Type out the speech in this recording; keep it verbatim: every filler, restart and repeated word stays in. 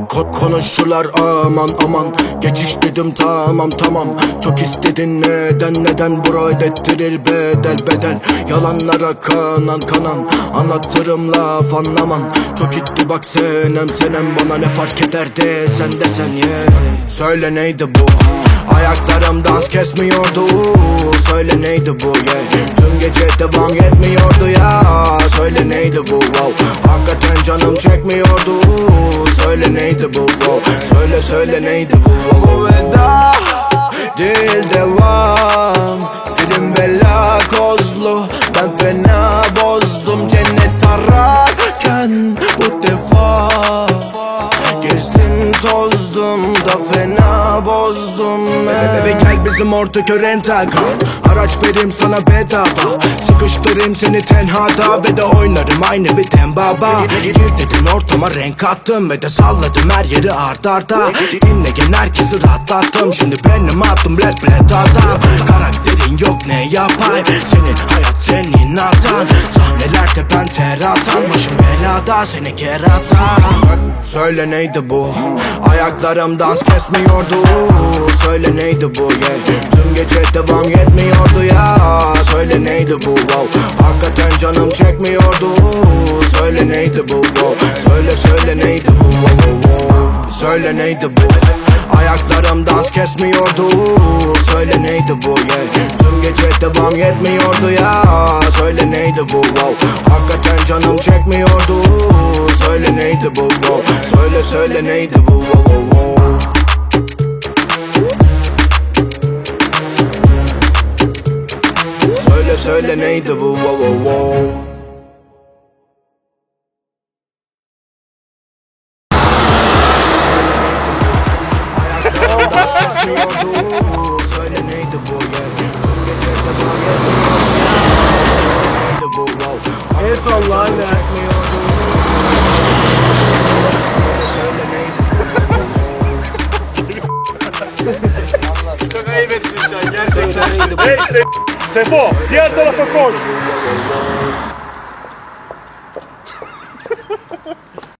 Ko konuşurlar aman aman, geçiş dedim tamam tamam. Çok istedin neden neden, bro ödettirir bedel bedel. Yalanlara kanan kanan, anlatırım laf anlamam. Çok gitti bak senem senem, bana ne fark eder sen desen yeah. Söyle neydi bu, ayaklarım dans kesmiyordu. Söyle neydi bu yeah. Tüm gece devam etmiyordu ya. Söyle neydi bu wow. Hakikaten canım çekmiyordu. Söyle neydi bu wow. Söyle söyle neydi bu wow. Bu veda değil devam. Dilim bela kozlu, ben fena bozdum. Cennet ararken bu defa gezdim tozdum da fena bozdum. Bebe gel bizim ortak rental kal, araç vereyim sana bedava. Sıkıştırayım seni tenhada ve de oynarım aynı bir tembaba. Gir dedin ortama renk attım ve de salladım her yeri art arda. Dinleyen herkesi rahatlattım, şimdi benim adım rap rap adam. Karakterin yok ne yapayım, senin hayat senin hatan. Sahnelerde ben ter atan, başım belada seni keratan. Söyle neydi bu, ayaklarım dans kesmiyordu. Söyle neydi bu yeah. Tüm gece devam etmiyordu ya. Söyle neydi bu wow. Hakikaten canım çekmiyordu. Söyle neydi bu wow. Söyle söyle neydi bu wow, wow. Söyle neydi bu, ayaklarım dans kesmiyordu. Söyle neydi bu yeah. Tüm gece devam etmiyordu ya. Söyle neydi bu wow. Hakikaten canım çekmiyordu. Söyle neydi bu wow. Söyle söyle neydi bu wow, wow, wow. Söyle söyle neydi bu wow, wow, wow. Söyle neydi bu yeah. Tüm gece devam etmiyordu. Neydi bu wow. Hakikaten canım çekmiyordu. Söyle söyle neydi bu. Çok ayıp ettin şu an gerçekten. Hey Se Sefo, diğer tarafa koş.